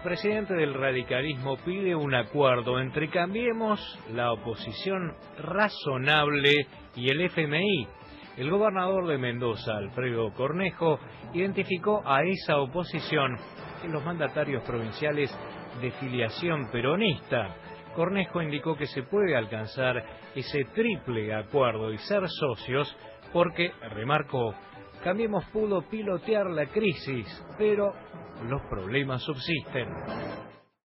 presidente del radicalismo pide un acuerdo entre Cambiemos, la oposición razonable y el FMI. El gobernador de Mendoza, Alfredo Cornejo, identificó a esa oposición en los mandatarios provinciales de filiación peronista. Cornejo indicó que se puede alcanzar ese triple acuerdo y ser socios porque, remarcó, Cambiemos pudo pilotear la crisis, pero los problemas subsisten.